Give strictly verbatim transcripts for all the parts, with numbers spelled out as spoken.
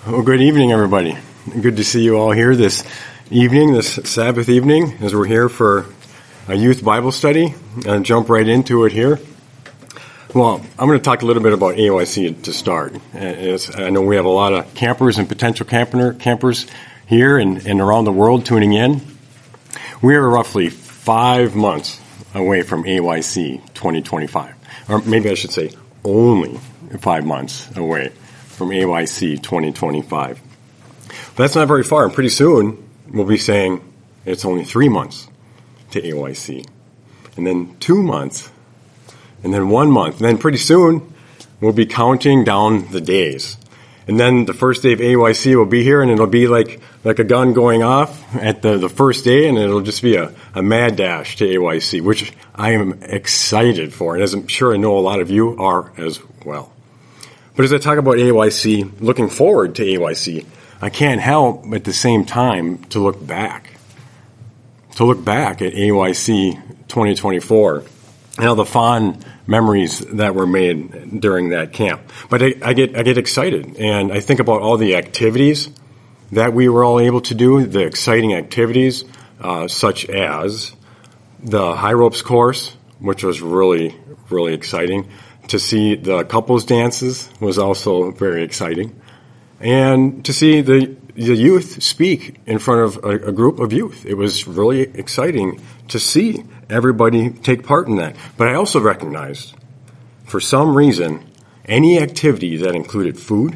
Well, good evening, everybody. Good to see you all here this evening, this Sabbath evening, as we're here for a youth Bible study. I'll jump right into it here. Well, I'm going to talk a little bit about A Y C to start. As I know we have a lot of campers and potential camper, campers here and, and around the world tuning in. We are roughly five months away from A Y C twenty twenty-five. Or maybe I should say only five months away from A Y C twenty twenty-five. But that's not very far, and pretty soon we'll be saying it's only three months to A Y C, and then two months, and then one month, and then pretty soon we'll be counting down the days. And then the first day of A Y C will be here, and it'll be like like a gun going off at the, the first day, and it'll just be a, a mad dash to A Y C, which I am excited for, and as I'm sure I know a lot of you are as well. But as I talk about A Y C, looking forward to A Y C, I can't help at the same time to look back. To look back at A Y C twenty twenty-four and all the fond memories that were made during that camp. But I, I get I get excited, and I think about all the activities that we were all able to do, the exciting activities, uh, such as the high ropes course, which was really, really exciting. To see the couples dances was also very exciting. And to see the, the youth speak in front of a, a group of youth. It was really exciting to see everybody take part in that. But I also recognized, for some reason, any activity that included food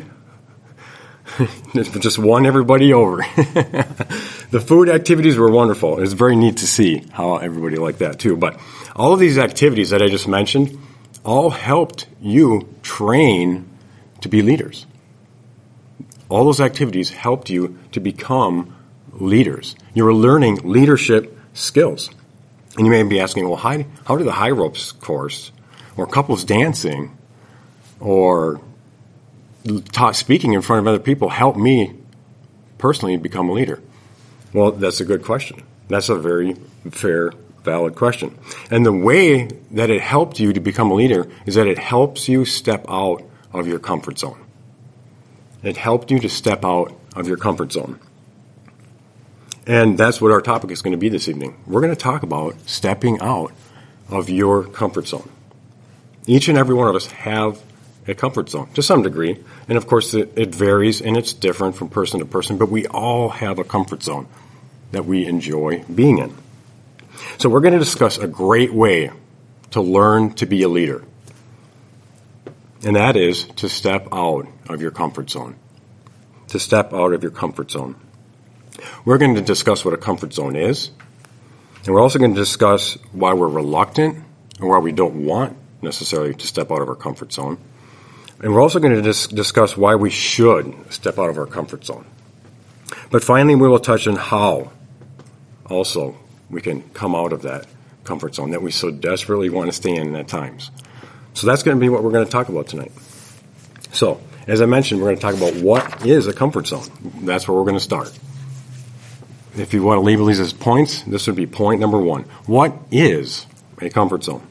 just won everybody over. The food activities were wonderful. It was very neat to see how everybody liked that too. But all of these activities that I just mentioned all helped you train to be leaders. All those activities helped you to become leaders. You were learning leadership skills. And you may be asking, well, how, how did the high ropes course or couples dancing or taught speaking in front of other people help me personally become a leader? Well, that's a good question. That's a very fair, valid question. And the way that it helped you to become a leader is that it helps you step out of your comfort zone. It helped you to step out of your comfort zone. And that's what our topic is going to be this evening. We're going to talk about stepping out of your comfort zone. Each and every one of us have a comfort zone to some degree. And of course, it, it varies and it's different from person to person, but we all have a comfort zone that we enjoy being in. So we're going to discuss a great way to learn to be a leader. And that is to step out of your comfort zone. To step out of your comfort zone. We're going to discuss what a comfort zone is. And we're also going to discuss why we're reluctant and why we don't want necessarily to step out of our comfort zone. And we're also going to dis- discuss why we should step out of our comfort zone. But finally, we will touch on how also we can come out of that comfort zone that we so desperately want to stay in at times. So that's going to be what we're going to talk about tonight. So, as I mentioned, we're going to talk about what is a comfort zone. That's where we're going to start. If you want to label these as points, this would be point number one. What is a comfort zone?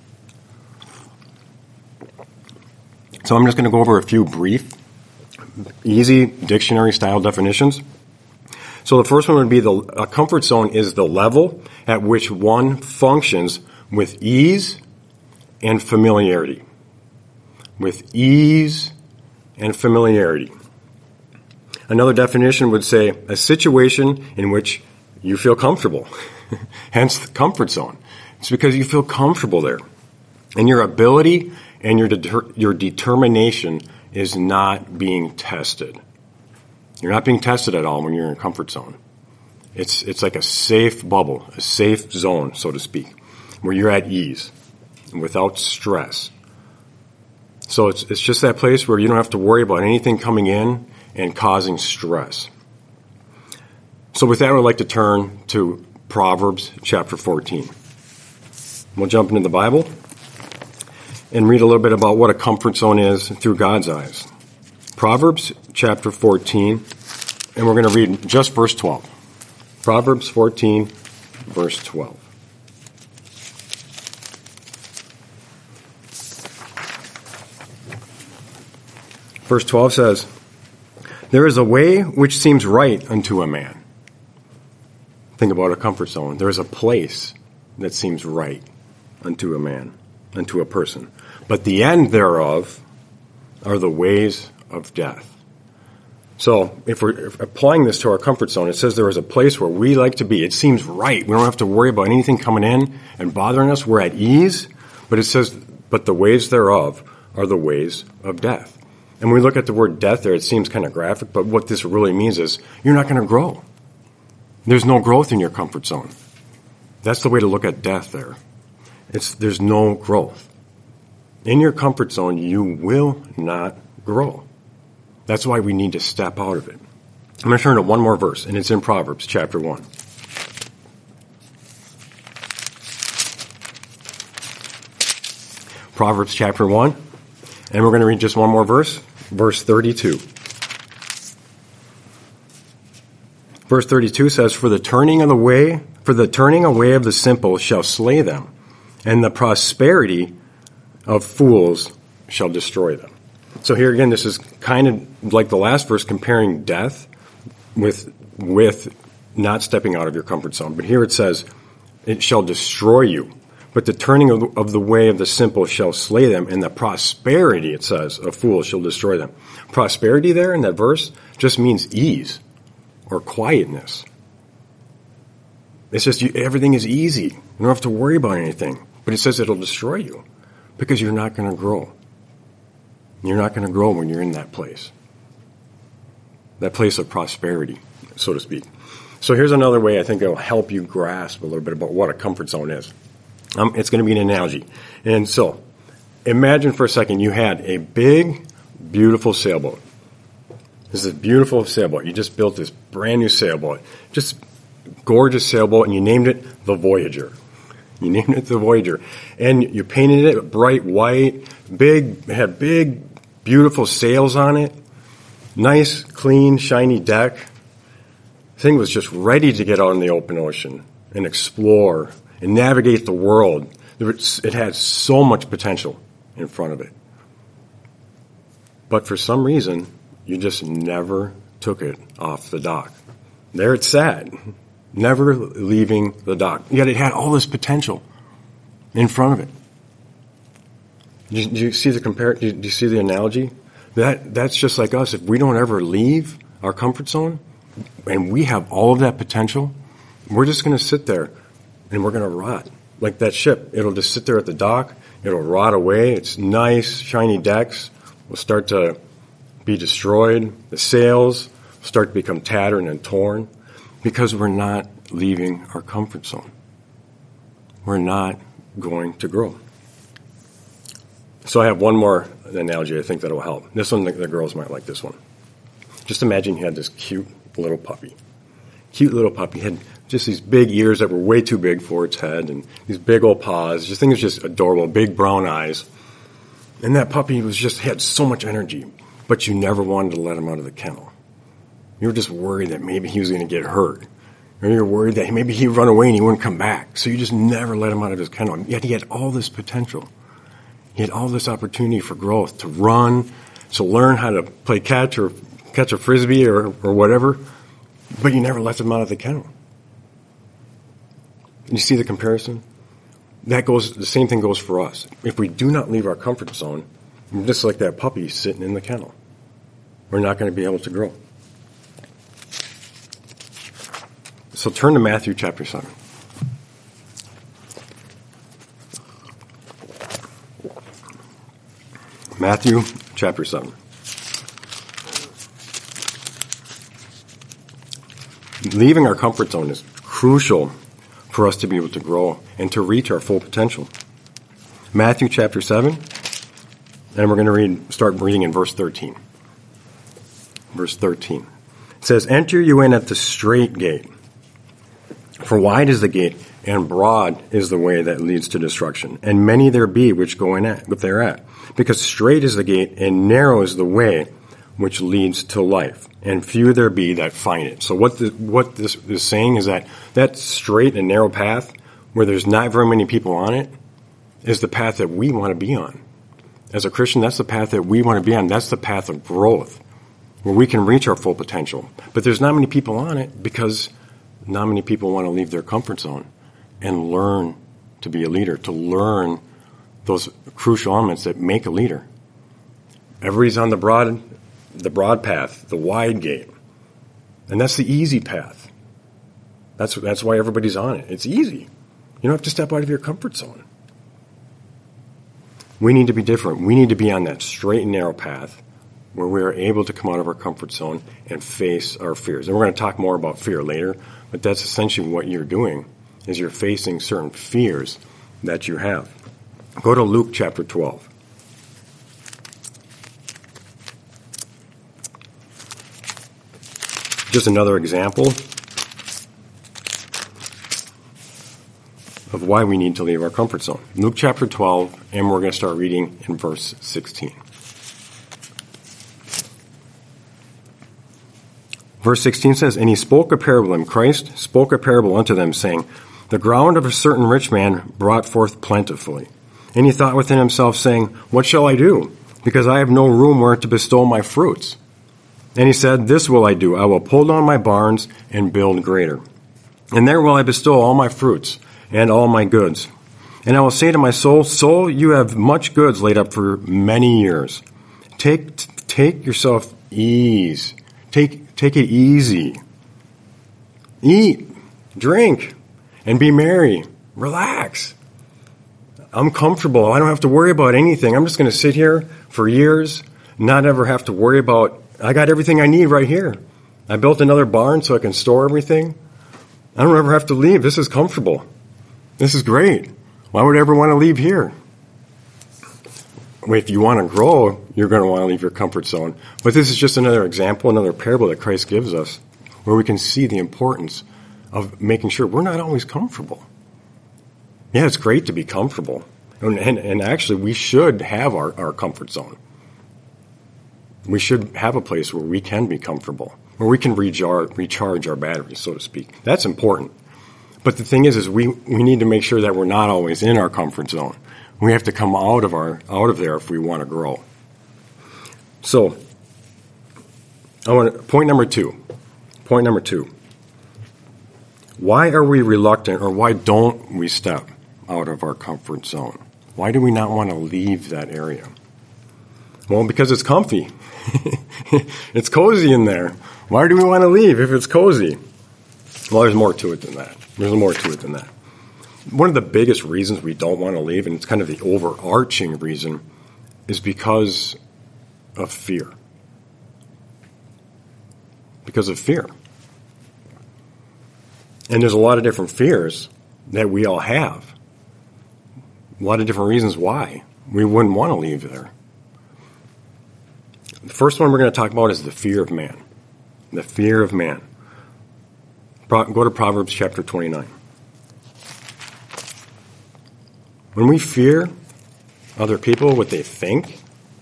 So I'm just going to go over a few brief, easy dictionary-style definitions. So the first one would be the a comfort zone is the level at which one functions with ease and familiarity. With ease and familiarity. Another definition would say a situation in which you feel comfortable. Hence the comfort zone. It's because you feel comfortable there. And your ability and your deter- your determination is not being tested. You're not being tested at all when you're in a comfort zone. It's it's like a safe bubble, a safe zone, so to speak, where you're at ease and without stress. So it's it's just that place where you don't have to worry about anything coming in and causing stress. So with that, I would like to turn to Proverbs chapter fourteen. We'll jump into the Bible and read a little bit about what a comfort zone is through God's eyes. Proverbs chapter fourteen, and we're going to read just verse twelve. Proverbs fourteen, verse twelve. Verse twelve says, There is a way which seems right unto a man. Think about a comfort zone. There is a place that seems right unto a man, unto a person. But the end thereof are the ways of death. So if we're if applying this to our comfort zone, it says there is a place where we like to be. It seems right. We don't have to worry about anything coming in and bothering us. We're at ease. But it says, but the ways thereof are the ways of death. And when we look at the word death there, it seems kind of graphic, but what this really means is you're not going to grow. There's no growth in your comfort zone. That's the way to look at death there. It's there's no growth. In your comfort zone, you will not grow. That's why we need to step out of it. I'm going to turn to one more verse, and it's in Proverbs chapter one. Proverbs chapter one, and we're going to read just one more verse, verse thirty-two. Verse thirty-two says, For the turning of the way, for the turning away of the simple shall slay them, and the prosperity of fools shall destroy them. So here again, this is kind of like the last verse, comparing death with with not stepping out of your comfort zone. But here it says, it shall destroy you. But the turning of the, of the way of the simple shall slay them, and the prosperity, it says, of fools shall destroy them. Prosperity there in that verse just means ease or quietness. It's just you, everything is easy. You don't have to worry about anything. But it says it'll destroy you because you're not going to grow. You're not going to grow when you're in that place. That place of prosperity, so to speak. So here's another way I think it'll help you grasp a little bit about what a comfort zone is. Um, it's going to be an analogy. And so, imagine for a second you had a big, beautiful sailboat. This is a beautiful sailboat. You just built this brand new sailboat. Just gorgeous sailboat, and you named it the Voyager. You named it the Voyager. And you painted it bright white, big, had big, beautiful sails on it, nice, clean, shiny deck. The thing was just ready to get out in the open ocean and explore and navigate the world. It had so much potential in front of it. But for some reason, you just never took it off the dock. There it sat, never leaving the dock. Yet it had all this potential in front of it. Do you, do you see the compare? Do you, do you see the analogy? That that's just like us. If we don't ever leave our comfort zone, and we have all of that potential, we're just going to sit there. And we're going to rot. Like that ship. It'll just sit there at the dock. It'll rot away. It's nice, shiny decks will start to be destroyed. The sails will start to become tattered and torn because we're not leaving our comfort zone. We're not going to grow. So I have one more analogy I think that will help. This one, the, the girls might like this one. Just imagine you had this cute little puppy. Cute little puppy. Had just these big ears that were way too big for its head, and these big old paws. This thing was just adorable, big brown eyes. And that puppy was just had so much energy, but you never wanted to let him out of the kennel. You were just worried that maybe he was going to get hurt. Or you were worried that maybe he'd run away and he wouldn't come back. So you just never let him out of his kennel. Yet he had all this potential. He had all this opportunity for growth, to run, to learn how to play catch or catch a frisbee or, or whatever. But you never let him out of the kennel. You see the comparison? That goes, the same thing goes for us. If we do not leave our comfort zone, we're just like that puppy sitting in the kennel. We're not going to be able to grow. So turn to Matthew chapter seven. Matthew chapter seven. Leaving our comfort zone is crucial for us to be able to grow and to reach our full potential. Matthew chapter seven, and we're going to read, start reading in verse thirteen. Verse thirteen. It says, Enter you in at the straight gate. For wide is the gate, and broad is the way that leads to destruction. And many there be which go in at, thereat. Because straight is the gate, and narrow is the way which leads to life. And few there be that find it. So what the, what this is saying is that that straight and narrow path, where there's not very many people on it, is the path that we want to be on. As a Christian, that's the path that we want to be on. That's the path of growth. where we can reach our full potential. But there's not many people on it because not many people want to leave their comfort zone and learn to be a leader, to learn those crucial elements that make a leader. Everybody's on the broad, the broad path, the wide gate. And that's the easy path. That's, that's why everybody's on it. It's easy. You don't have to step out of your comfort zone. We need to be different. We need to be on that straight and narrow path where we are able to come out of our comfort zone and face our fears. And we're going to talk more about fear later, but that's essentially what you're doing, is you're facing certain fears that you have. Go to Luke chapter twelve. Just another example of why we need to leave our comfort zone. Luke chapter twelve, and we're going to start reading in verse sixteen. Verse sixteen says, "And he spoke a parable, and Christ spoke a parable unto them, saying, The ground of a certain rich man brought forth plentifully. And he thought within himself, saying, What shall I do? Because I have no room where to bestow my fruits. And he said, This will I do. I will pull down my barns and build greater. And there will I bestow all my fruits and all my goods. And I will say to my soul, Soul, you have much goods laid up for many years. Take take yourself ease. Take take it easy. Eat, drink, and be merry. Relax. I'm comfortable. I don't have to worry about anything. I'm just going to sit here for years, not ever have to worry about, I got everything I need right here. I built another barn so I can store everything. I don't ever have to leave. This is comfortable. This is great. Why would I ever want to leave here? If you want to grow, you're going to want to leave your comfort zone. But this is just another example, another parable that Christ gives us, where we can see the importance of making sure we're not always comfortable. Yeah, it's great to be comfortable. And, and, and actually, we should have our, our comfort zone. We should have a place where we can be comfortable, where we can recharge, recharge our batteries, so to speak. That's important. But the thing is, is we, we need to make sure that we're not always in our comfort zone. We have to come out of our out of there if we want to grow. So, I want to, point number two. Point number two. Why are we reluctant, or why don't we step out of our comfort zone? Why do we not want to leave that area? Well, because it's comfy. It's cozy in there. Why do we want to leave if it's cozy? Well, there's more to it than that. There's more to it than that. One of the biggest reasons we don't want to leave, and it's kind of the overarching reason, is because of fear. Because of fear. And there's a lot of different fears that we all have. A lot of different reasons why we wouldn't want to leave there. The first one we're going to talk about is the fear of man. The fear of man. Go to Proverbs chapter twenty-nine. When we fear other people, what they think,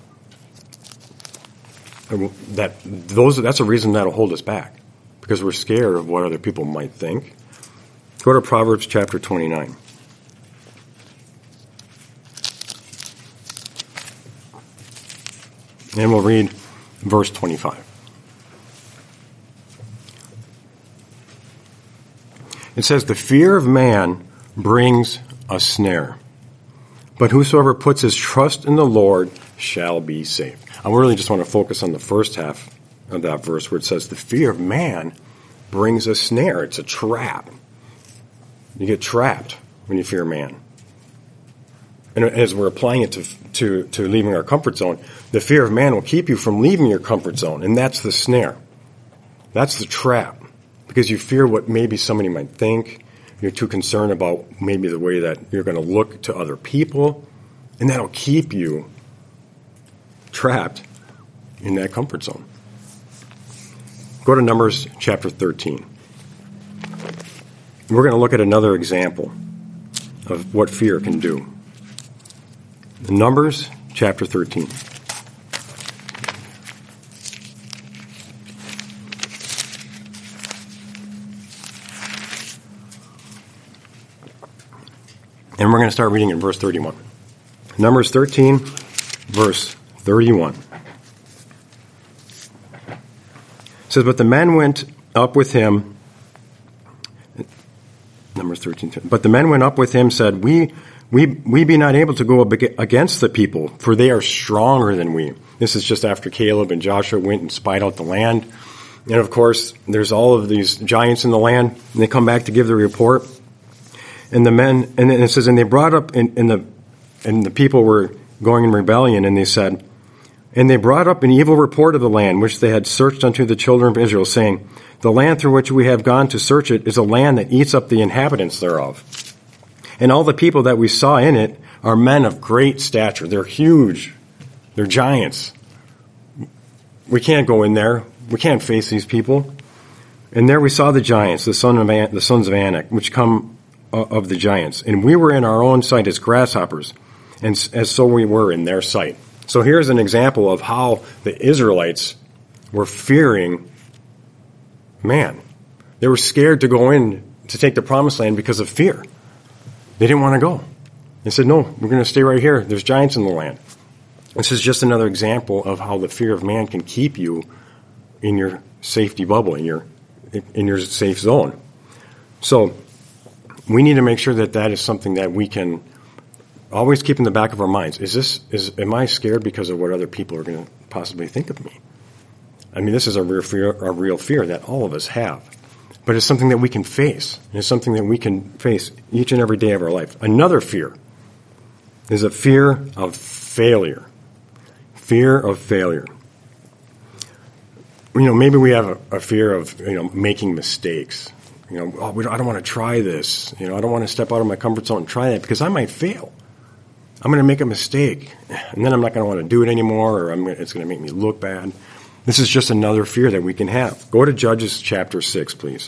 that those that's a reason that'll hold us back, because we're scared of what other people might think. Go to Proverbs chapter twenty-nine. And we'll read verse twenty-five. It says, "The fear of man brings a snare, but whosoever puts his trust in the Lord shall be safe." I really just want to focus on the first half of that verse where it says, the fear of man brings a snare. It's a trap. You get trapped when you fear man. And as we're applying it to, to, to leaving our comfort zone, the fear of man will keep you from leaving your comfort zone, and that's the snare. That's the trap. Because you fear what maybe somebody might think. You're too concerned about maybe the way that you're going to look to other people. And that'll keep you trapped in that comfort zone. Go to Numbers chapter thirteen. We're going to look at another example of what fear can do. Numbers chapter thirteen. And we're going to start reading in verse thirty-one. Numbers thirteen, verse thirty-one. It says, but the men went up with him, Numbers thirteen, but the men went up with him, said, we, we, we be not able to go against the people, for they are stronger than we. This is just after Caleb and Joshua went and spied out the land. And of course, there's all of these giants in the land, and they come back to give the report. And the men, and it says, and they brought up, in, in the, and the people were going in rebellion, and they said, and they brought up an evil report of the land, which they had searched unto the children of Israel, saying, the land through which we have gone to search it is a land that eats up the inhabitants thereof. And all the people that we saw in it are men of great stature. They're huge. They're giants. We can't go in there. We can't face these people. And there we saw the giants, the son of An- the sons of Anak, which come of the giants. And we were in our own sight as grasshoppers, and as so we were in their sight. So here's an example of how the Israelites were fearing man. They were scared to go in to take the promised land because of fear. They didn't want to go. They said, no, we're going to stay right here. There's giants in the land. This is just another example of how the fear of man can keep you in your safety bubble, in your in your safe zone. So we need to make sure that that is something that we can always keep in the back of our minds. Is this is am I scared because of what other people are going to possibly think of me? I mean, this is a real fear, a real fear that all of us have. But it's something that we can face. It's something that we can face each and every day of our life. Another fear is a fear of failure. Fear of failure. You know, maybe we have a, a fear of, you know, making mistakes. You know, oh, we don't, I don't want to try this. You know, I don't want to step out of my comfort zone and try that because I might fail. I'm going to make a mistake, and then I'm not going to want to do it anymore, or I'm gonna, it's going to make me look bad. This is just another fear that we can have. Go to Judges chapter six, please.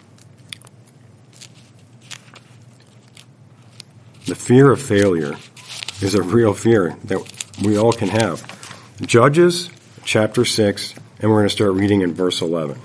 The fear of failure is a real fear that we all can have. Judges chapter six, and we're going to start reading in verse eleven.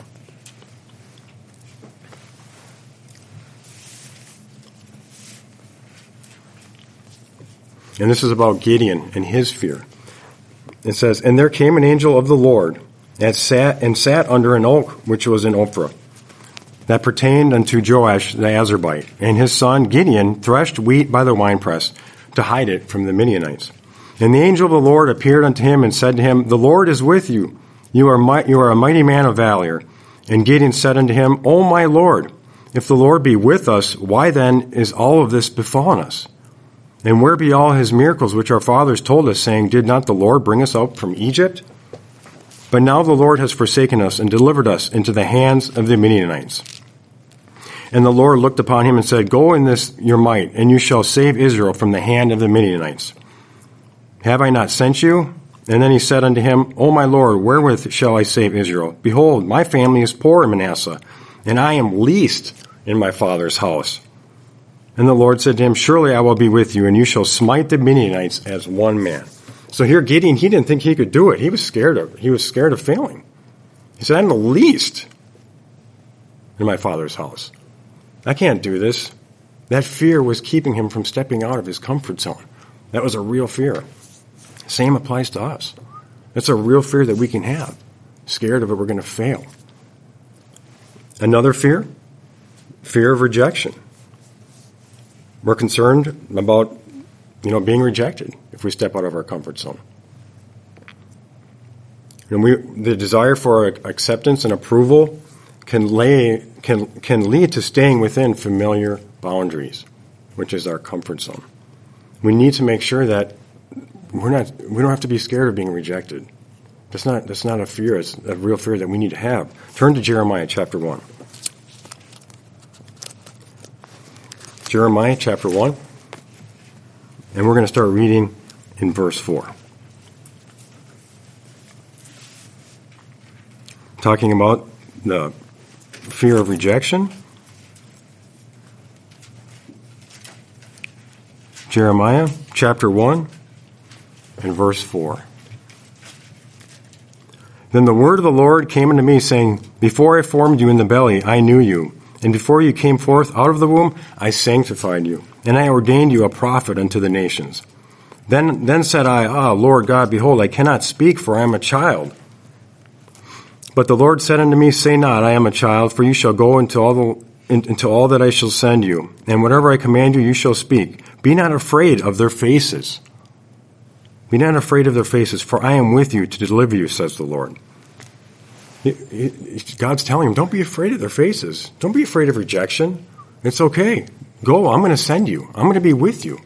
And this is about Gideon and his fear. It says, and there came an angel of the Lord and sat, and sat under an oak which was in Ophrah, that pertained unto Joash the Azarite. And his son Gideon threshed wheat by the winepress to hide it from the Midianites. And the angel of the Lord appeared unto him and said to him, the Lord is with you. You are, mi- you are a mighty man of valor. And Gideon said unto him, O my Lord, if the Lord be with us, why then is all of this befallen us? And where be all his miracles which our fathers told us, saying, did not the Lord bring us out from Egypt? But now the Lord has forsaken us and delivered us into the hands of the Midianites. And the Lord looked upon him and said, go in this your might, and you shall save Israel from the hand of the Midianites. Have I not sent you? And then he said unto him, O my Lord, wherewith shall I save Israel? Behold, my family is poor in Manasseh, and I am least in my father's house. And the Lord said to him, surely I will be with you, and you shall smite the Midianites as one man. So here Gideon, he didn't think he could do it. He was scared of he was scared of failing. He said, I'm the least in my father's house. I can't do this. That fear was keeping him from stepping out of his comfort zone. That was a real fear. Same applies to us. That's a real fear that we can have. Scared of it, we're going to fail. Another fear, fear of rejection. We're concerned about, you know, being rejected if we step out of our comfort zone. And we, the desire for acceptance and approval can lay can can lead to staying within familiar boundaries, which is our comfort zone. We need to make sure that we're not we don't have to be scared of being rejected. That's not that's not a fear, it's a real fear that we need to have. Turn to Jeremiah chapter one. Jeremiah chapter one. And we're going to start reading in verse four. Talking about the fear of rejection. Jeremiah chapter one and verse four. Then the word of the Lord came unto me, saying, before I formed you in the belly, I knew you. And before you came forth out of the womb, I sanctified you. And I ordained you a prophet unto the nations. Then, then said I, Ah, Lord God, behold, I cannot speak, for I am a child. But the Lord said unto me, say not, I am a child, for you shall go into all the into all that I shall send you, and whatever I command you, you shall speak. Be not afraid of their faces. Be not afraid of their faces, for I am with you to deliver you, says the Lord. God's telling him, don't be afraid of their faces. Don't be afraid of rejection. It's okay. Go, I'm going to send you. I'm going to be with you.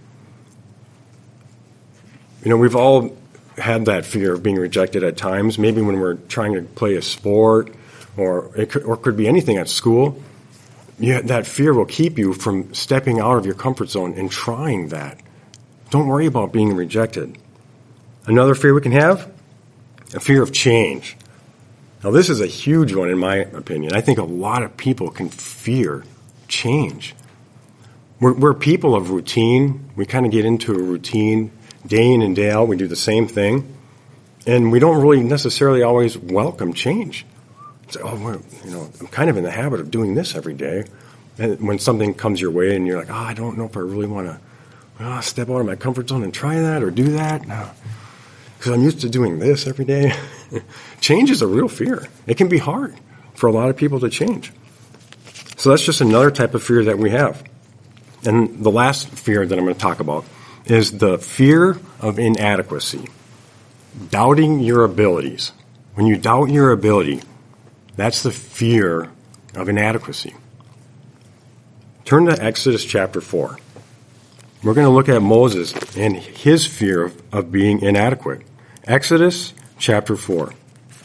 You know, we've all had that fear of being rejected at times, maybe when we're trying to play a sport, or it could, or it could be anything at school. Yeah, that fear will keep you from stepping out of your comfort zone and trying that. Don't worry about being rejected. Another fear we can have, a fear of change. Now, this is a huge one in my opinion. I think a lot of people can fear change. We're, we're people of routine. We kind of get into a routine day in and day out. We do the same thing. And we don't really necessarily always welcome change. It's like, oh, well, you know, I'm kind of in the habit of doing this every day. And when something comes your way and you're like, oh, I don't know if I really want to oh, step out of my comfort zone and try that or do that. No. Because I'm used to doing this every day. Change is a real fear. It can be hard for a lot of people to change. So that's just another type of fear that we have. And the last fear that I'm going to talk about is the fear of inadequacy. Doubting your abilities. When you doubt your ability, that's the fear of inadequacy. Turn to Exodus chapter four. We're going to look at Moses and his fear of, of being inadequate. Exodus chapter four.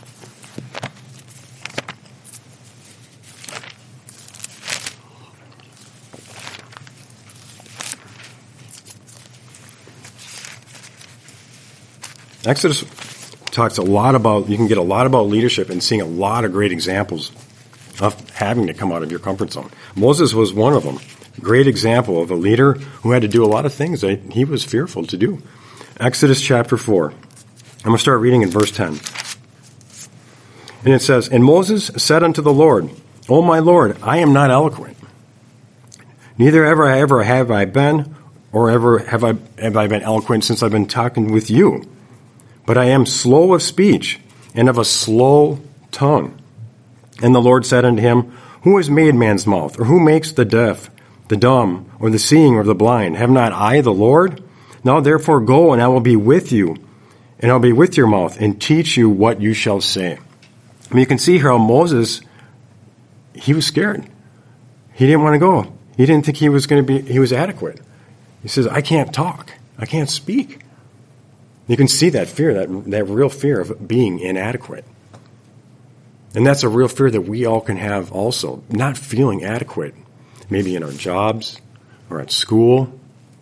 Exodus talks a lot about, you can get a lot about leadership and seeing a lot of great examples of having to come out of your comfort zone. Moses was one of them. Great example of a leader who had to do a lot of things that he was fearful to do. Exodus chapter four. I'm going to start reading in verse ten. And it says, And Moses said unto the Lord, O my Lord, I am not eloquent. Neither ever ever have I been, or ever have I, have I been eloquent since I've been talking with you. But I am slow of speech and of a slow tongue. And the Lord said unto him, Who has made man's mouth? Or who makes the deaf, the dumb, or the seeing, or the blind? Have not I the Lord? Now therefore go, and I will be with you, and I'll be with your mouth, and teach you what you shall say. I mean, you can see here how Moses, he was scared. He didn't want to go. He didn't think he was going to be, he was adequate. He says, I can't talk. I can't speak. You can see that fear, that, that real fear of being inadequate. And that's a real fear that we all can have also, not feeling adequate, maybe in our jobs or at school.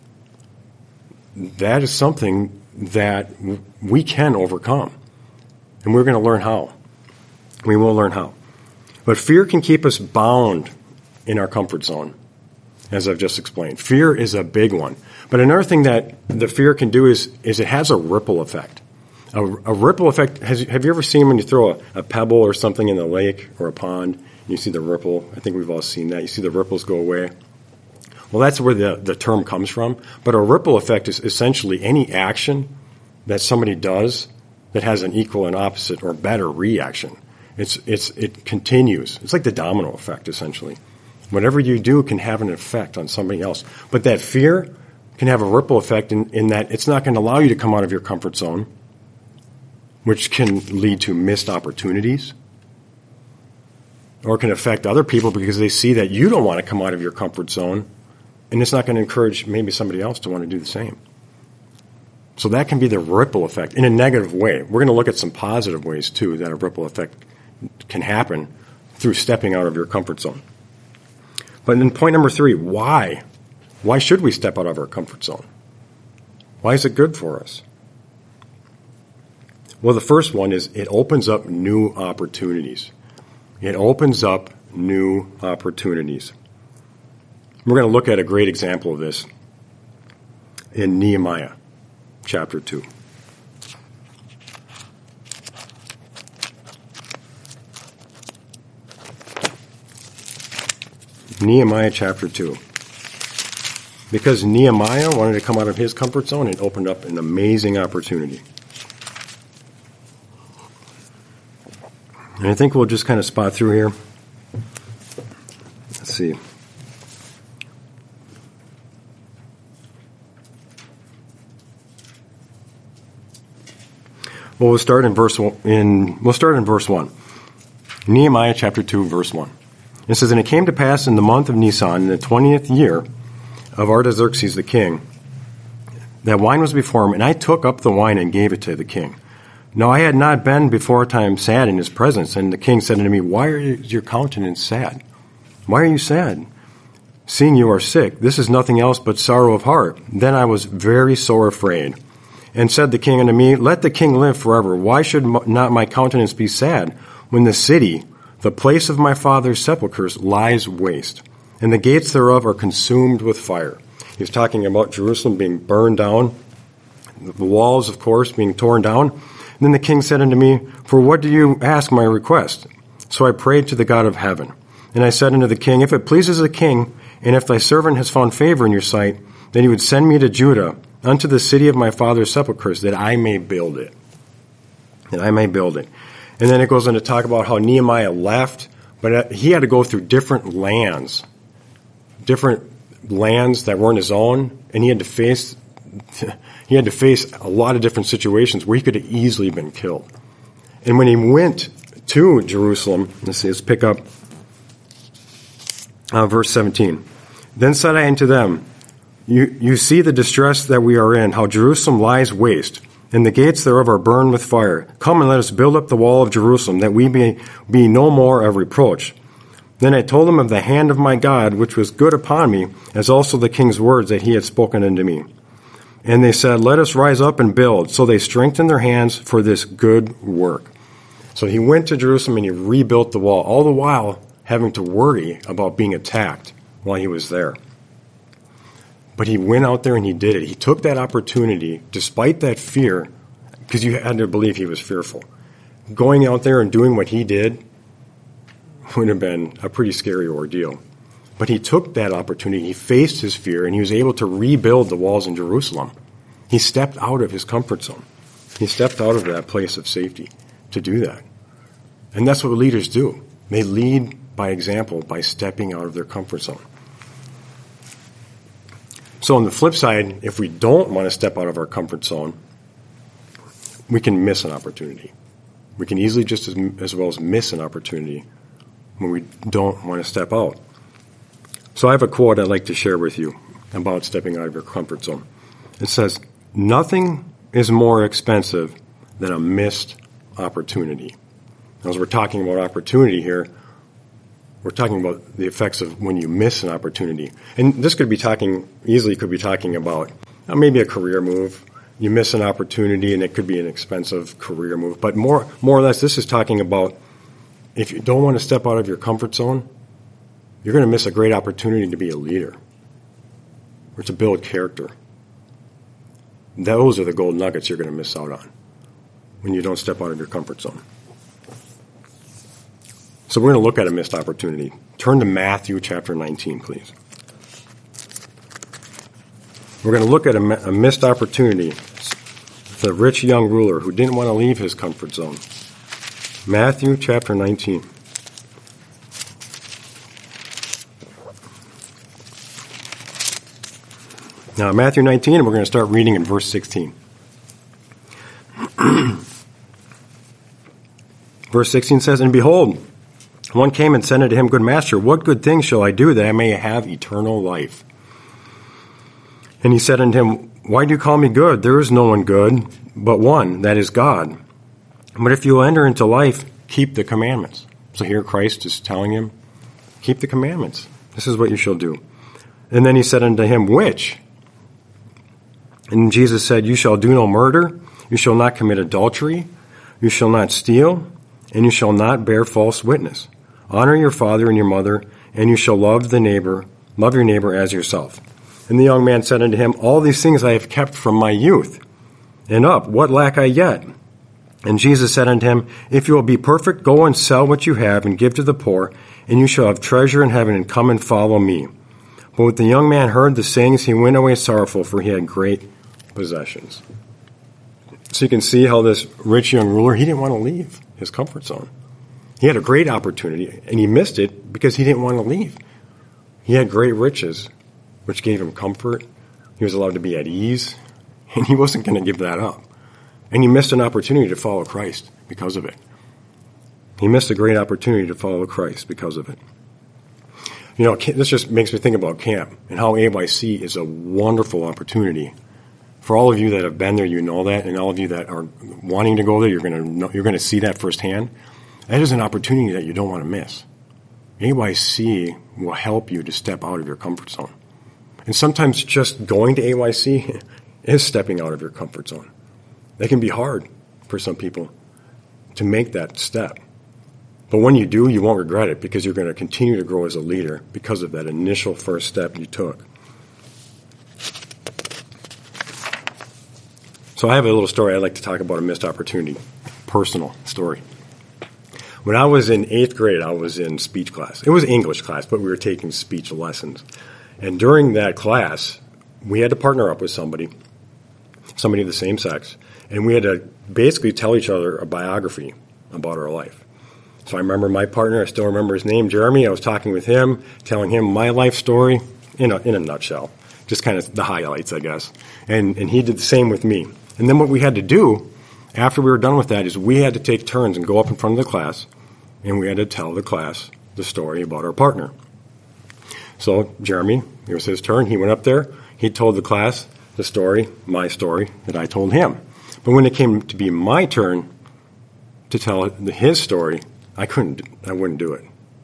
That is something that we can overcome. And we're going to learn how. We will learn how. But fear can keep us bound in our comfort zone, as I've just explained. Fear is a big one. But another thing that the fear can do is, is it has a ripple effect. A, a ripple effect, has, have you ever seen when you throw a, a pebble or something in the lake or a pond, you see the ripple? I think we've all seen that. You see the ripples go away. Well, that's where the, the term comes from. But a ripple effect is essentially any action that somebody does that has an equal and opposite or better reaction. It's, it's, it continues. It's like the domino effect, essentially. Whatever you do can have an effect on somebody else. But that fear can have a ripple effect in, in that it's not going to allow you to come out of your comfort zone, which can lead to missed opportunities, or can affect other people because they see that you don't want to come out of your comfort zone, and it's not going to encourage maybe somebody else to want to do the same. So that can be the ripple effect in a negative way. We're going to look at some positive ways, too, that a ripple effect can happen through stepping out of your comfort zone. But then point number three, why? Why should we step out of our comfort zone? Why is it good for us? Well, the first one is it opens up new opportunities. It opens up new opportunities. We're going to look at a great example of this in Nehemiah chapter two. Nehemiah chapter two. Because Nehemiah wanted to come out of his comfort zone, it opened up an amazing opportunity. And I think we'll just kind of spot through here. Let's see. Well, we'll start in verse in we'll start in verse one. Nehemiah chapter two, verse one. It says, "And it came to pass in the month of Nisan, in the twentieth year of Artaxerxes the king, that wine was before him, and I took up the wine and gave it to the king. Now I had not been before time sad in his presence, and the king said unto me, Why is your countenance sad? Why are you sad? Seeing you are sick, this is nothing else but sorrow of heart. Then I was very sore afraid. And said the king unto me, Let the king live forever. Why should not my countenance be sad, when the city, the place of my father's sepulchres, lies waste, and the gates thereof are consumed with fire?" He's talking about Jerusalem being burned down, the walls, of course, being torn down. And then the king said unto me, For what do you ask my request? So I prayed to the God of heaven. And I said unto the king, If it pleases the king, and if thy servant has found favor in your sight, then he would send me to Judah, unto the city of my father's sepulchres, that I may build it. That I may build it. And then it goes on to talk about how Nehemiah left, but he had to go through different lands, different lands that weren't his own, and he had to face he had to face a lot of different situations where he could have easily been killed. And when he went to Jerusalem, let's see, let's pick up uh, verse seventeen. "Then said I unto them, You, you see the distress that we are in, how Jerusalem lies waste, and the gates thereof are burned with fire. Come and let us build up the wall of Jerusalem, that we may be no more a reproach. Then I told them of the hand of my God, which was good upon me, as also the king's words that he had spoken unto me. And they said, Let us rise up and build. So they strengthened their hands for this good work." So he went to Jerusalem and he rebuilt the wall, all the while having to worry about being attacked while he was there. But he went out there and he did it. He took that opportunity, despite that fear, because you had to believe he was fearful. Going out there and doing what he did would have been a pretty scary ordeal. But he took that opportunity, he faced his fear, and he was able to rebuild the walls in Jerusalem. He stepped out of his comfort zone. He stepped out of that place of safety to do that. And that's what leaders do. They lead by example, by stepping out of their comfort zone. So on the flip side, if we don't want to step out of our comfort zone, we can miss an opportunity. We can easily just as, as well as miss an opportunity when we don't want to step out. So I have a quote I'd like to share with you about stepping out of your comfort zone. It says, "Nothing is more expensive than a missed opportunity." As we're talking about opportunity here, we're talking about the effects of when you miss an opportunity. And this could be talking, easily could be talking about uh, maybe a career move. You miss an opportunity and it could be an expensive career move. But more, more or less, this is talking about if you don't want to step out of your comfort zone, you're going to miss a great opportunity to be a leader or to build character. Those are the gold nuggets you're going to miss out on when you don't step out of your comfort zone. So we're going to look at a missed opportunity. Turn to Matthew chapter nineteen, please. We're going to look at a, a missed opportunity. The rich young ruler who didn't want to leave his comfort zone. Matthew chapter nineteen. Now, Matthew nineteen, we're going to start reading in verse sixteen. Verse sixteen says, "And behold, one came and said unto him, Good master, what good thing shall I do that I may have eternal life? And he said unto him, Why do you call me good? There is no one good, but one, that is God. But if you will enter into life, keep the commandments." So here Christ is telling him, keep the commandments. This is what you shall do. And then he said unto him, Which? And Jesus said, You shall do no murder, you shall not commit adultery, you shall not steal, and you shall not bear false witness. Honor your father and your mother, and you shall love the neighbor, love your neighbor as yourself. And the young man said unto him, All these things I have kept from my youth. And up, what lack I yet? And Jesus said unto him, If you will be perfect, go and sell what you have and give to the poor, and you shall have treasure in heaven, and come and follow me. But when the young man heard the sayings, he went away sorrowful, for he had great possessions. So you can see how this rich young ruler, he didn't want to leave his comfort zone. He had a great opportunity, and he missed it because he didn't want to leave. He had great riches, which gave him comfort. He was allowed to be at ease, and he wasn't going to give that up. And he missed an opportunity to follow Christ because of it. He missed a great opportunity to follow Christ because of it. You know, this just makes me think about camp and how A Y C is a wonderful opportunity. For all of you that have been there, you know that, and all of you that are wanting to go there, you're going to know, you're going to see that firsthand. That is an opportunity that you don't want to miss. A Y C will help you to step out of your comfort zone. And sometimes just going to A Y C is stepping out of your comfort zone. That can be hard for some people to make that step. But when you do, you won't regret it because you're going to continue to grow as a leader because of that initial first step you took. So I have a little story I'd like to talk about, a missed opportunity, personal story. When I was in eighth grade, I was in speech class. It was English class, but we were taking speech lessons. And during that class, we had to partner up with somebody, somebody of the same sex, and we had to basically tell each other a biography about our life. So I remember my partner, I still remember his name, Jeremy. I was talking with him, telling him my life story in a, in a nutshell, just kind of the highlights, I guess. And, and he did the same with me. And then what we had to do after we were done with that is we had to take turns and go up in front of the class, and we had to tell the class the story about our partner. So Jeremy, it was his turn. He went up there. He told the class the story, my story, that I told him. But when it came to be my turn to tell his story, I couldn't, I wouldn't do it.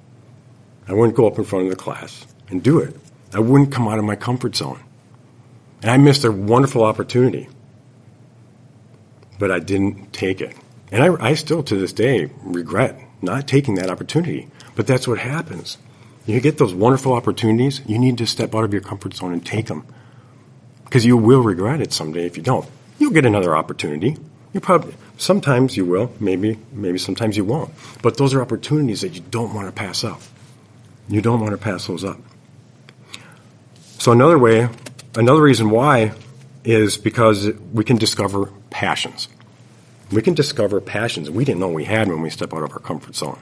I wouldn't go up in front of the class and do it. I wouldn't come out of my comfort zone. And I missed a wonderful opportunity. But I didn't take it. And I, I still, to this day, regret not taking that opportunity. But that's what happens. You get those wonderful opportunities, you need to step out of your comfort zone and take them. Because you will regret it someday if you don't. You'll get another opportunity. You probably, sometimes you will, maybe, maybe sometimes you won't. But those are opportunities that you don't want to pass up. You don't want to pass those up. So another way, another reason why is because we can discover passions. We can discover passions we didn't know we had when we step out of our comfort zone.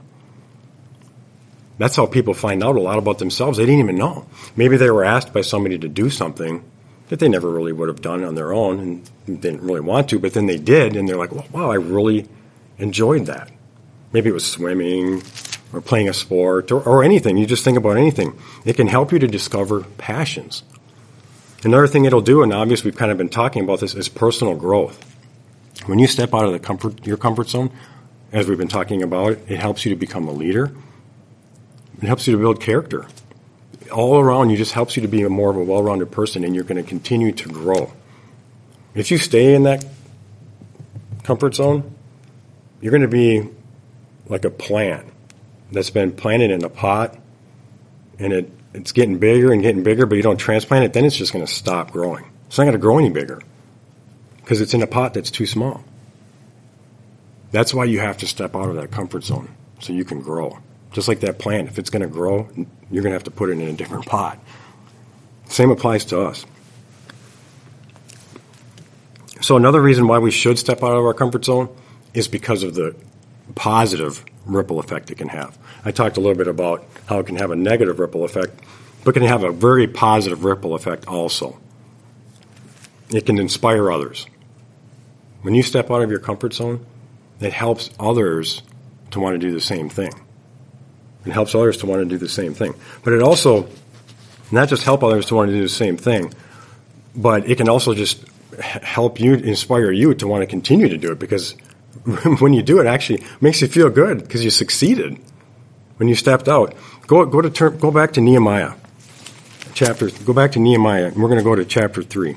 That's how people find out a lot about themselves. They didn't even know. Maybe they were asked by somebody to do something that they never really would have done on their own and didn't really want to, but then they did, and they're like, well, wow, I really enjoyed that. Maybe it was swimming or playing a sport or, or anything. You just think about anything. It can help you to discover passions. Another thing it'll do, and obviously we've kind of been talking about this, is personal growth. When you step out of the comfort, your comfort zone, as we've been talking about, it helps you to become a leader. It helps you to build character. All around, you just helps you to be a more of a well-rounded person, and you're going to continue to grow. If you stay in that comfort zone, you're going to be like a plant that's been planted in a pot, and it, it's getting bigger and getting bigger, but you don't transplant it, then it's just going to stop growing. It's not going to grow any bigger because it's in a pot that's too small. That's why you have to step out of that comfort zone so you can grow. Just like that plant, if it's going to grow, you're going to have to put it in a different pot. Same applies to us. So another reason why we should step out of our comfort zone is because of the positive ripple effect it can have. I talked a little bit about how it can have a negative ripple effect, but it can have a very positive ripple effect also. It can inspire others. When you step out of your comfort zone, it helps others to want to do the same thing. It helps others to want to do the same thing. But it also, not just help others to want to do the same thing, but it can also just help you, inspire you to want to continue to do it, because when you do it, it actually makes you feel good because you succeeded when you stepped out. Go go to turn, go back to Nehemiah chapter. Go back to Nehemiah, and we're going to go to chapter three.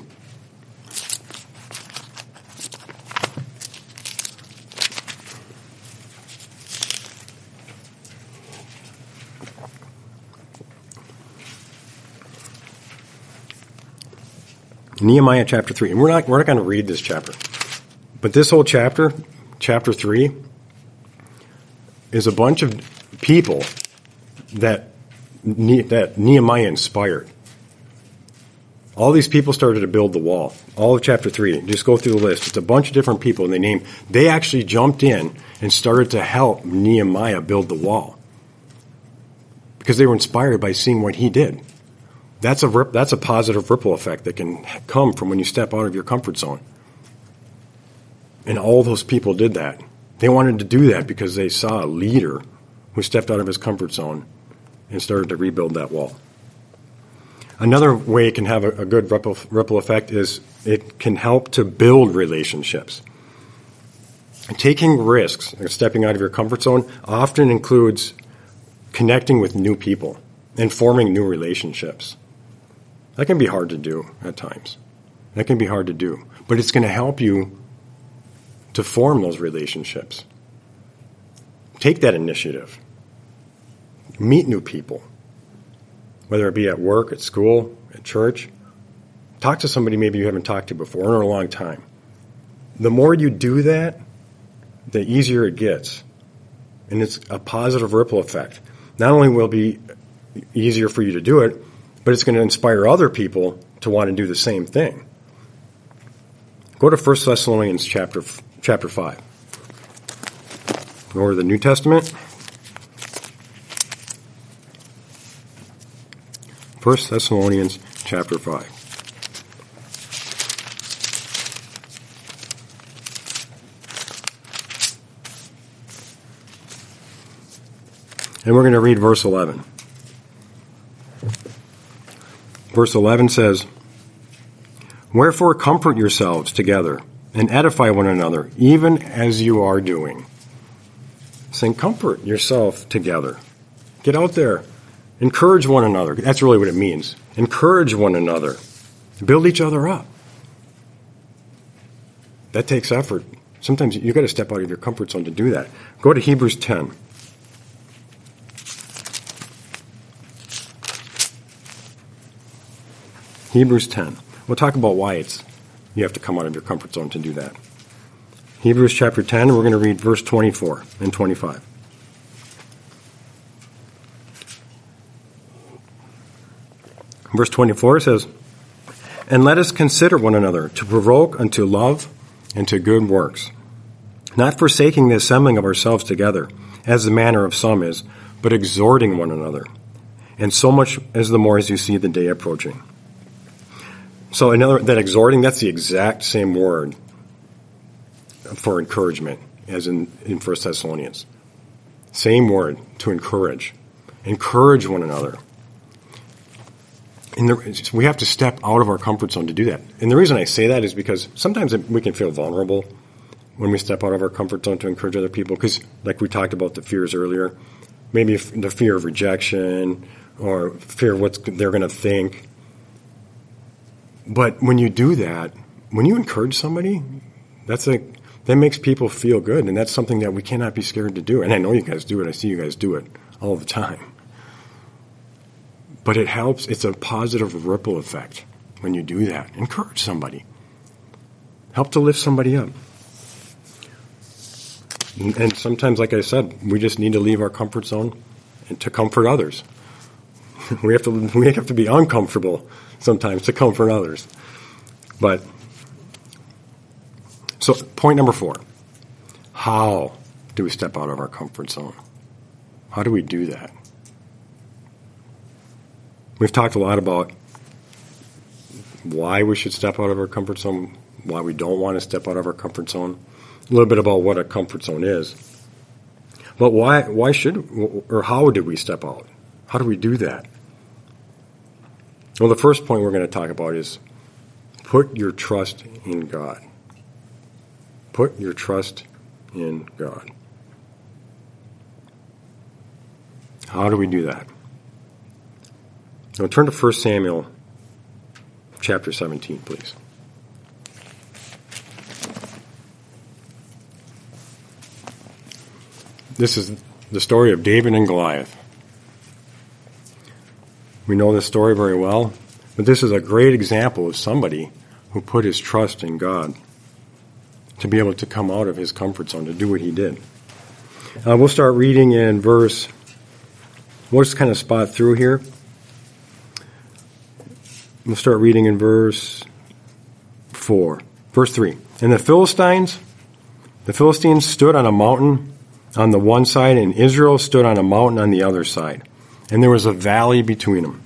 Nehemiah chapter three, and we're not we're not going to read this chapter, but this whole chapter, chapter three, is a bunch of people that that Nehemiah inspired. All these people started to build the wall. All of chapter three. Just go through the list. It's a bunch of different people, and they name. They actually jumped in and started to help Nehemiah build the wall because they were inspired by seeing what he did. That's a rip, that's a positive ripple effect that can come from when you step out of your comfort zone. And all those people did that. They wanted to do that because they saw a leader who stepped out of his comfort zone and started to rebuild that wall. Another way it can have a, a good ripple, ripple effect is it can help to build relationships. Taking risks or stepping out of your comfort zone often includes connecting with new people and forming new relationships. That can be hard to do at times. That can be hard to do. But it's going to help you to form those relationships. Take that initiative. Meet new people. Whether it be at work, at school, at church. Talk to somebody maybe you haven't talked to before in a long time. The more you do that, the easier it gets. And it's a positive ripple effect. Not only will it be easier for you to do it, but it's going to inspire other people to want to do the same thing. Go to First Thessalonians chapter chapter five. Go to the New Testament. First Thessalonians chapter five. And we're going to read verse eleven. Verse eleven says, "Wherefore comfort yourselves together and edify one another, even as you are doing." Saying, comfort yourself together. Get out there. Encourage one another. That's really what it means. Encourage one another. Build each other up. That takes effort. Sometimes you've got to step out of your comfort zone to do that. Go to Hebrews ten. Hebrews ten. We'll talk about why it's you have to come out of your comfort zone to do that. Hebrews chapter ten, we're going to read verse twenty-four and twenty-five. Verse twenty-four says, "And let us consider one another to provoke unto love and to good works, not forsaking the assembling of ourselves together, as the manner of some is, but exhorting one another, and so much as the more as you see the day approaching." So another, that exhorting, that's the exact same word for encouragement as in, in First Thessalonians. Same word, to encourage. Encourage one another. And the, we have to step out of our comfort zone to do that. And the reason I say that is because sometimes we can feel vulnerable when we step out of our comfort zone to encourage other people. Because like we talked about the fears earlier, maybe the fear of rejection or fear of what they're going to think. But when you do that, when you encourage somebody, that's a, that makes people feel good. And that's something that we cannot be scared to do. And I know you guys do it. I see you guys do it all the time. But it helps. It's a positive ripple effect when you do that. Encourage somebody. Help to lift somebody up. And, and sometimes, like I said, we just need to leave our comfort zone and to comfort others. we have to we have to be uncomfortable sometimes to comfort others. But so point number four. How do we step out of our comfort zone? How do we do that? We've talked a lot about why we should step out of our comfort zone, why we don't want to step out of our comfort zone, a little bit about what a comfort zone is. But why why should, or how do we step out? How do we do that? Well, the first point we're going to talk about is put your trust in God. Put your trust in God. How do we do that? Now turn to First Samuel chapter seventeen, please. This is the story of David and Goliath. We know this story very well, but this is a great example of somebody who put his trust in God to be able to come out of his comfort zone, to do what he did. Uh, we'll start reading in verse, we'll just kind of spot through here. we'll start reading in verse four. Verse three. And the Philistines, the Philistines stood on a mountain on the one side, and Israel stood on a mountain on the other side. And there was a valley between them.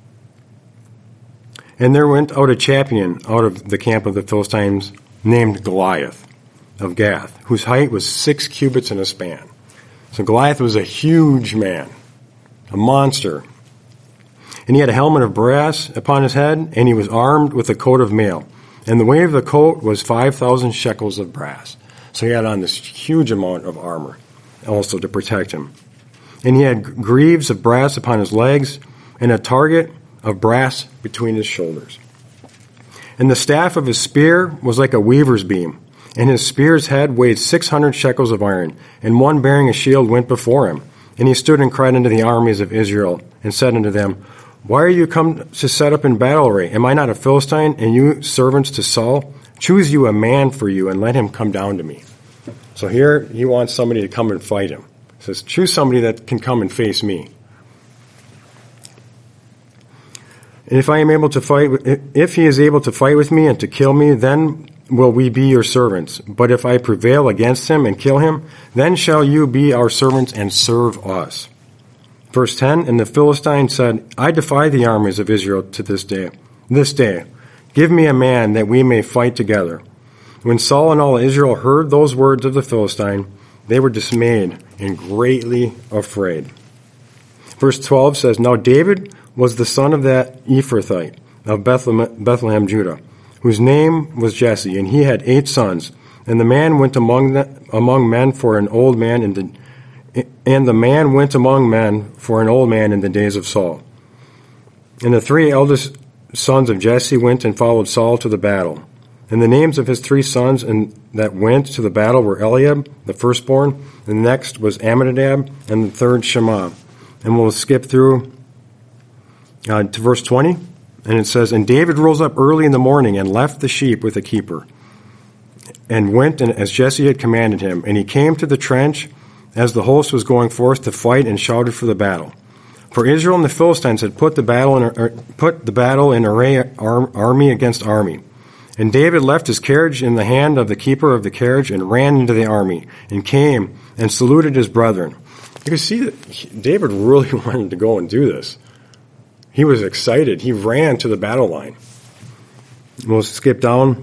And there went out a champion out of the camp of the Philistines named Goliath of Gath, whose height was six cubits and a span. So Goliath was a huge man, a monster. And he had a helmet of brass upon his head, and he was armed with a coat of mail. And the weight of the coat was five thousand shekels of brass. So he had on this huge amount of armor also to protect him. And he had greaves of brass upon his legs, and a target of brass between his shoulders. And the staff of his spear was like a weaver's beam, and his spear's head weighed six hundred shekels of iron, and one bearing a shield went before him. And he stood and cried unto the armies of Israel, and said unto them, Why are you come to set up in battle array? Am I not a Philistine, and you servants to Saul? Choose you a man for you, and let him come down to me. So here he wants somebody to come and fight him. He says, choose somebody that can come and face me. And if I am able to fight, if he is able to fight with me and to kill me, then will we be your servants. But if I prevail against him and kill him, then shall you be our servants and serve us. Verse ten, and the Philistine said, I defy the armies of Israel to this day. This day, give me a man that we may fight together. When Saul and all Israel heard those words of the Philistine, they were dismayed and greatly afraid. Verse twelve says, Now David was the son of that Ephrathite of Bethlehem, Bethlehem, Judah, whose name was Jesse, and he had eight sons. And the man went among the, among men for an old man in the, and the man went among men for an old man in the days of Saul. And the three eldest sons of Jesse went and followed Saul to the battle. And the names of his three sons and that went to the battle were Eliab, the firstborn, the next was Amminadab, and the third Shema. And we'll skip through uh, to verse twenty, and it says, And David rose up early in the morning and left the sheep with the keeper, and went and, as Jesse had commanded him. And he came to the trench as the host was going forth to fight, and shouted for the battle. For Israel and the Philistines had put the battle in, or, put the battle in array, ar, army against army. And David left his carriage in the hand of the keeper of the carriage and ran into the army and came and saluted his brethren. You can see that he, David really wanted to go and do this. He was excited. He ran to the battle line. We'll skip down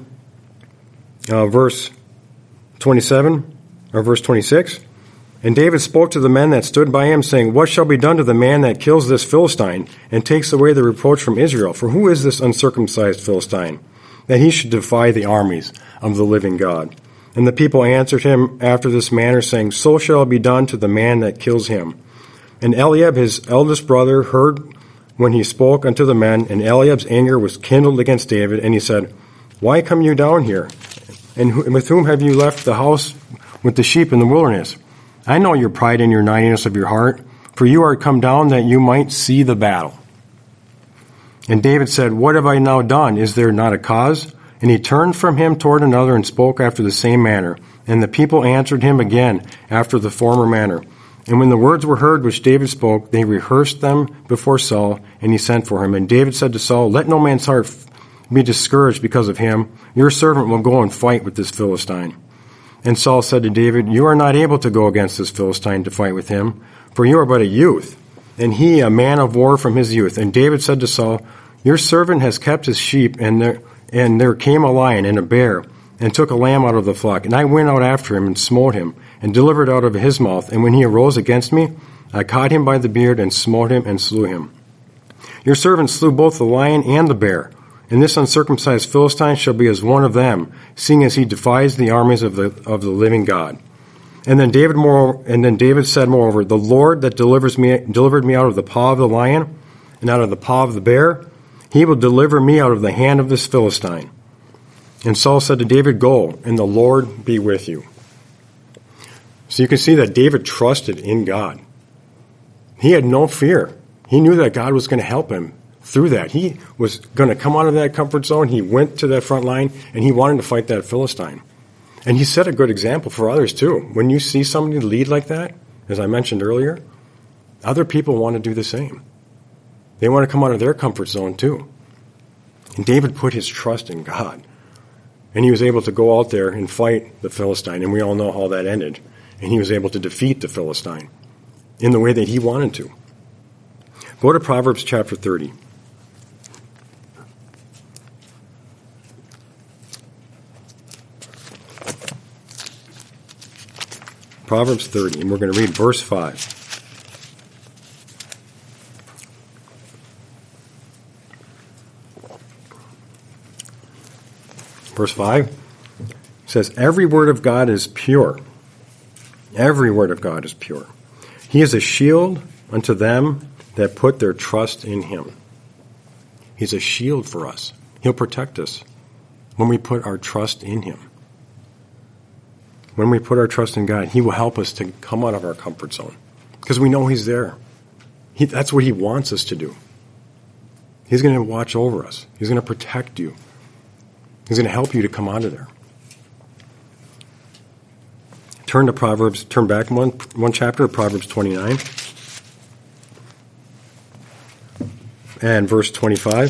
uh, verse twenty-seven or verse twenty-six. And David spoke to the men that stood by him, saying, What shall be done to the man that kills this Philistine and takes away the reproach from Israel? For who is this uncircumcised Philistine, that he should defy the armies of the living God? And the people answered him after this manner, saying, So shall it be done to the man that kills him. And Eliab, his eldest brother, heard when he spoke unto the men, and Eliab's anger was kindled against David, and he said, Why come you down here? And who, with whom have you left the house with the sheep in the wilderness? I know your pride and your naughtiness of your heart, for you are come down that you might see the battle. And David said, What have I now done? Is there not a cause? And he turned from him toward another and spoke after the same manner. And the people answered him again after the former manner. And when the words were heard which David spoke, they rehearsed them before Saul, and he sent for him. And David said to Saul, Let no man's heart be discouraged because of him. Your servant will go and fight with this Philistine. And Saul said to David, You are not able to go against this Philistine to fight with him, for you are but a youth, and he a man of war from his youth. And David said to Saul, Your servant has kept his sheep, and there, and there came a lion and a bear, and took a lamb out of the flock. And I went out after him, and smote him, and delivered out of his mouth. And when he arose against me, I caught him by the beard, and smote him, and slew him. Your servant slew both the lion and the bear. And this uncircumcised Philistine shall be as one of them, seeing as he defies the armies of the of the living God. And then David moreover, and then David said, Moreover, the Lord that delivers me delivered me out of the paw of the lion and out of the paw of the bear, he will deliver me out of the hand of this Philistine. And Saul said to David, Go, and the Lord be with you. So you can see that David trusted in God. He had no fear. He knew that God was going to help him through that. He was going to come out of that comfort zone. He went to that front line, and he wanted to fight that Philistine. And he set a good example for others, too. When you see somebody lead like that, as I mentioned earlier, other people want to do the same. They want to come out of their comfort zone, too. And David put his trust in God. And he was able to go out there and fight the Philistine, and we all know how that ended. And he was able to defeat the Philistine in the way that he wanted to. Go to Proverbs chapter thirty. Proverbs thirty, and we're going to read verse five. Verse five says, every word of God is pure. Every word of God is pure. He is a shield unto them that put their trust in him. He's a shield for us. He'll protect us when we put our trust in him. When we put our trust in God, he will help us to come out of our comfort zone because we know he's there. He, that's what he wants us to do. He's going to watch over us. He's going to protect you. He's going to help you to come out of there. Turn to Proverbs, turn back one, one chapter, Proverbs twenty-nine. And verse twenty-five.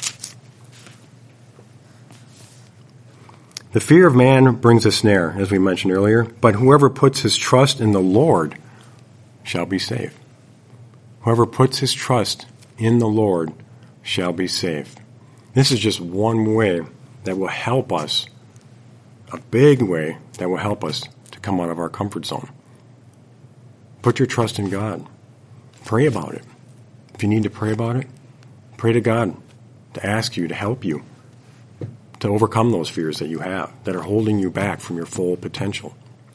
The fear of man brings a snare, as we mentioned earlier, but whoever puts his trust in the Lord shall be saved. Whoever puts his trust in the Lord shall be saved. This is just one way that will help us, a big way that will help us to come out of our comfort zone. Put your trust in God. Pray about it. If you need to pray about it, pray to God to ask you to help you to overcome those fears that you have that are holding you back from your full potential.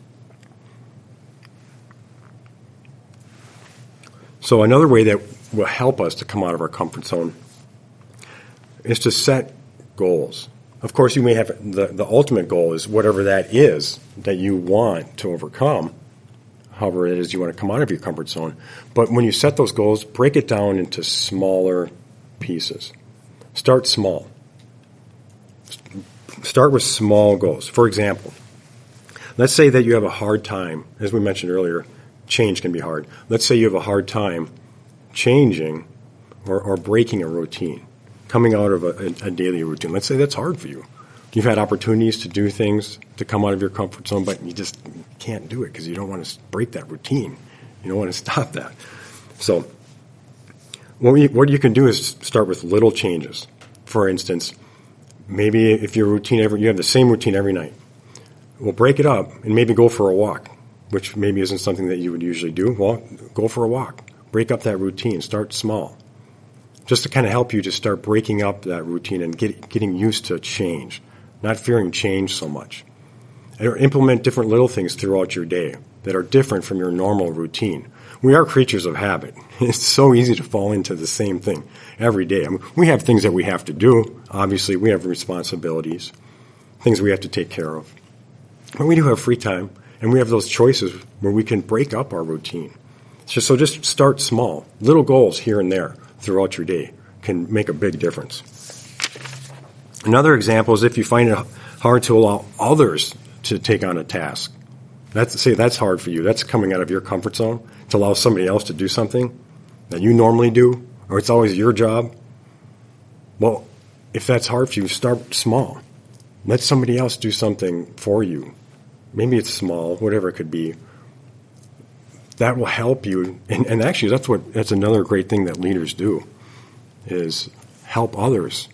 So another way that will help us to come out of our comfort zone is to set goals. Of course, you may have the, the ultimate goal is whatever that is that you want to overcome, however it is you want to come out of your comfort zone. But when you set those goals, break it down into smaller pieces. Start small. Start with small goals. For example, let's say that you have a hard time, as we mentioned earlier, change can be hard. Let's say you have a hard time changing or, or breaking a routine, coming out of a, a, a daily routine. Let's say that's hard for you. You've had opportunities to do things to come out of your comfort zone, but you just can't do it because you don't want to break that routine. You don't want to stop that. So what, we, what you can do is start with little changes. For instance, maybe if your routine every, you have the same routine every night. Well, break it up and maybe go for a walk, which maybe isn't something that you would usually do. Well, go for a walk. Break up that routine. Start small. Just to kind of help you to start breaking up that routine and get, getting used to change, not fearing change so much. Or implement different little things throughout your day that are different from your normal routine. We are creatures of habit. It's so easy to fall into the same thing every day. I mean, we have things that we have to do. Obviously, we have responsibilities, things we have to take care of. But we do have free time, and we have those choices where we can break up our routine. Just, so just start small. Little goals here and there throughout your day can make a big difference. Another example is if you find it hard to allow others to take on a task. That's, say that's hard for you. That's coming out of your comfort zone to allow somebody else to do something that you normally do, or it's always your job. Well, if that's hard for you, start small. Let somebody else do something for you. Maybe it's small, whatever it could be. That will help you. And, and actually, that's what that's another great thing that leaders do, is help others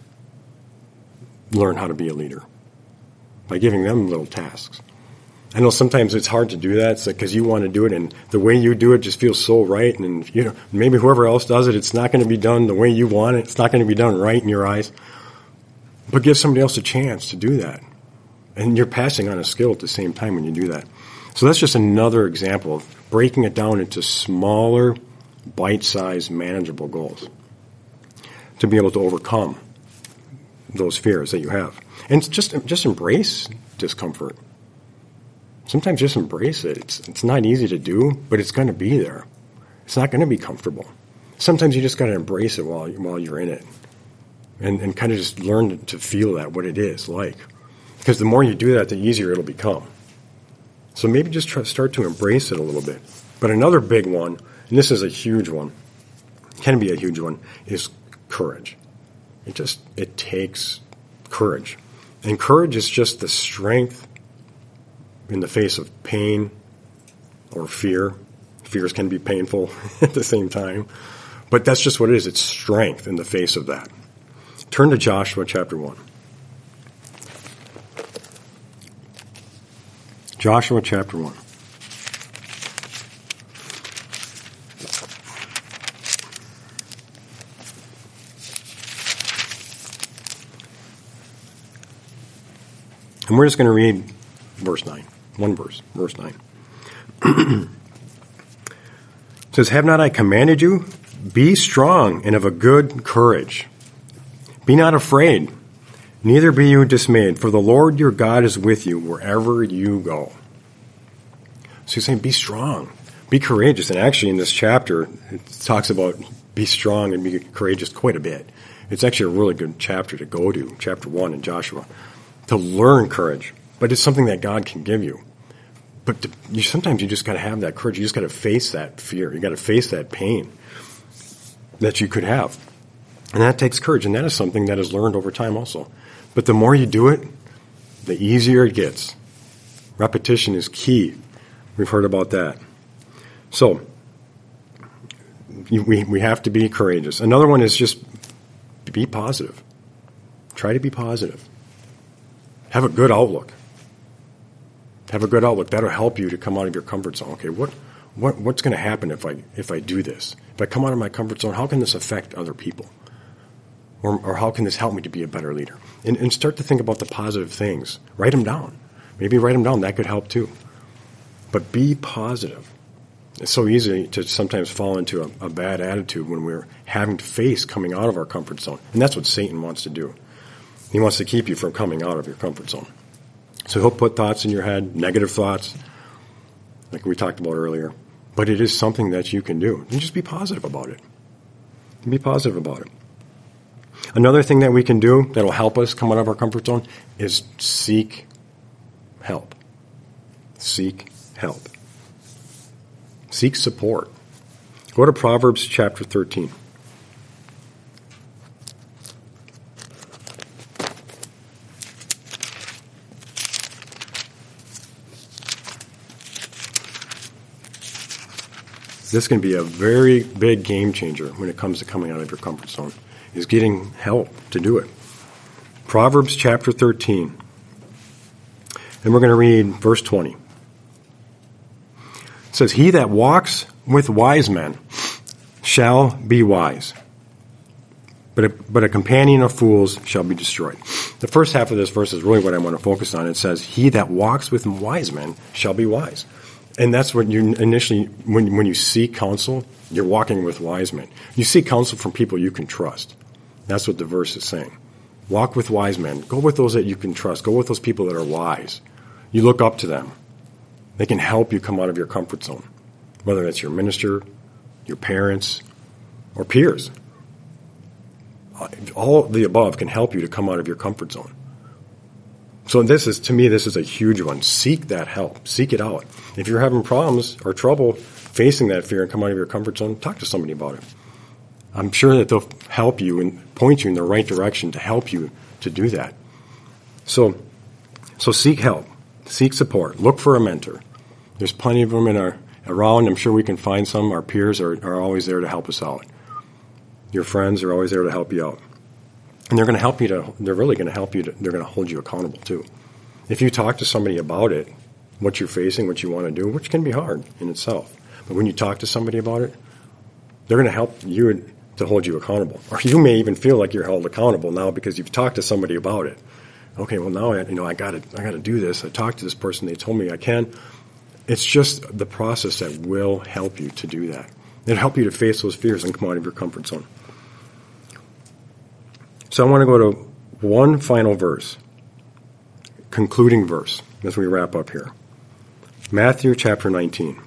learn how to be a leader by giving them little tasks. I know sometimes it's hard to do that because you want to do it, and the way you do it just feels so right. And you know, maybe whoever else does it, it's not going to be done the way you want it. It's not going to be done right in your eyes. But give somebody else a chance to do that. And you're passing on a skill at the same time when you do that. So that's just another example of breaking it down into smaller, bite-sized, manageable goals to be able to overcome those fears that you have. And just just embrace discomfort. Sometimes just embrace it. It's it's not easy to do, but it's going to be there. It's not going to be comfortable. Sometimes you just got to embrace it while while you're in it, and and kind of just learn to feel that what it is like. Because the more you do that, the easier it'll become. So maybe just try, start to embrace it a little bit. But another big one, and this is a huge one, can be a huge one, is courage. It just, it takes courage. And courage is just the strength in the face of pain or fear. Fears can be painful at the same time. But that's just what it is. It's strength in the face of that. Turn to Joshua chapter one. Joshua chapter one. And we're just going to read verse nine. One verse, verse nine. It says, have not I commanded you? Be strong and of a good courage. Be not afraid, neither be you dismayed, for the Lord your God is with you wherever you go. So he's saying, be strong, be courageous. And actually in this chapter, it talks about be strong and be courageous quite a bit. It's actually a really good chapter to go to, chapter one in Joshua, to learn courage. But it's something that God can give you. But to, you, sometimes you just got to have that courage. You just got to face that fear. You got to face that pain that you could have. And that takes courage. And that is something that is learned over time also. But the more you do it, the easier it gets. Repetition is key. We've heard about that. So, we, we have to be courageous. Another one is just be positive. Try to be positive. Have a good outlook. Have a good outlook. That'll help you to come out of your comfort zone. Okay, what, what what's going to happen if I if I do this? If I come out of my comfort zone, how can this affect other people? Or, or how can this help me to be a better leader? And, and start to think about the positive things. Write them down. Maybe write them down. That could help too. But be positive. It's so easy to sometimes fall into a, a bad attitude when we're having to face coming out of our comfort zone. And that's what Satan wants to do. He wants to keep you from coming out of your comfort zone. So he'll put thoughts in your head, negative thoughts, like we talked about earlier. But it is something that you can do. And just be positive about it. Be positive about it. Another thing that we can do that will help us come out of our comfort zone is seek help. Seek help. Seek support. Go to Proverbs chapter thirteen. This can be a very big game changer when it comes to coming out of your comfort zone, is getting help to do it. Proverbs chapter thirteen. And we're going to read verse twenty. It says, he that walks with wise men shall be wise, but a, but a companion of fools shall be destroyed. The first half of this verse is really what I want to focus on. It says, he that walks with wise men shall be wise. And that's what you initially, when when you seek counsel, you're walking with wise men. You seek counsel from people you can trust. That's what the verse is saying. Walk with wise men. Go with those that you can trust. Go with those people that are wise. You look up to them. They can help you come out of your comfort zone, whether it's your minister, your parents, or peers. All of the above can help you to come out of your comfort zone. So this is, to me, this is a huge one. Seek that help. Seek it out. If you're having problems or trouble facing that fear and come out of your comfort zone, talk to somebody about it. I'm sure that they'll help you and point you in the right direction to help you to do that. So, so seek help. Seek support. Look for a mentor. There's plenty of them in our, around. I'm sure we can find some. Our peers are, are always there to help us out. Your friends are always there to help you out. And they're going to help you to, they're really going to help you to, they're going to hold you accountable too. If you talk to somebody about it, what you're facing, what you want to do, which can be hard in itself. But when you talk to somebody about it, they're going to help you to hold you accountable. Or you may even feel like you're held accountable now because you've talked to somebody about it. Okay, well now I, you know, I got to, I got to do this. I talked to this person. They told me I can. It's just the process that will help you to do that. It'll help you to face those fears and come out of your comfort zone. So I want to go to one final verse, concluding verse, as we wrap up here. Matthew chapter nineteen.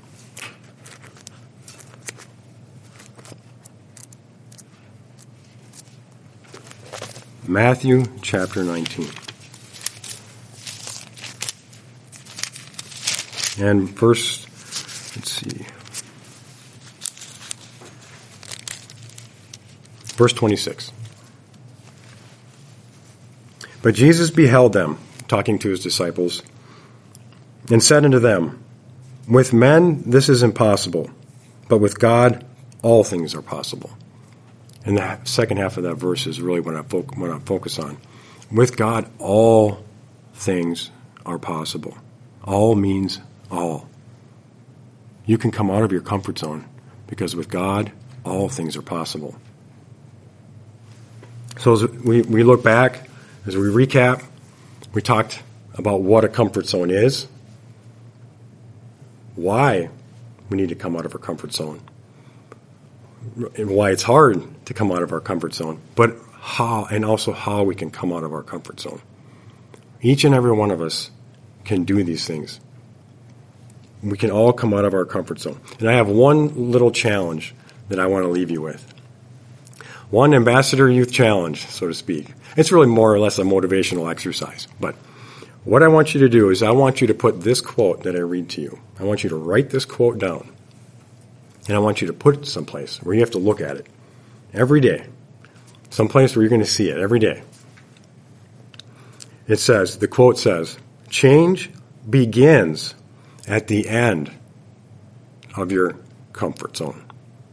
Matthew chapter nineteen. And verse, let's see, verse twenty-six. But Jesus beheld them, talking to his disciples, and said unto them, with men this is impossible, but with God all things are possible. And the second half of that verse is really what I, fo- what I focus on. With God all things are possible. All means all. You can come out of your comfort zone because with God all things are possible. So as we, we look back, as we recap, we talked about what a comfort zone is, why we need to come out of our comfort zone, and why it's hard to come out of our comfort zone, but how, and also how we can come out of our comfort zone. Each and every one of us can do these things. We can all come out of our comfort zone. And I have one little challenge that I want to leave you with. One Ambassador Youth Challenge, so to speak. It's really more or less a motivational exercise. But what I want you to do is I want you to put this quote that I read to you. I want you to write this quote down. And I want you to put it someplace where you have to look at it every day. Someplace where you're going to see it every day. It says, the quote says, change begins at the end of your comfort zone.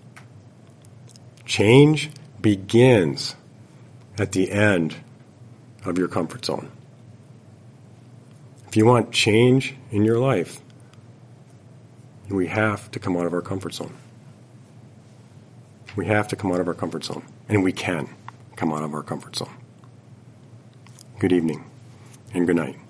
Change begins at the end of your comfort zone. If you want change in your life, we have to come out of our comfort zone. We have to come out of our comfort zone. And we can come out of our comfort zone. Good evening and good night.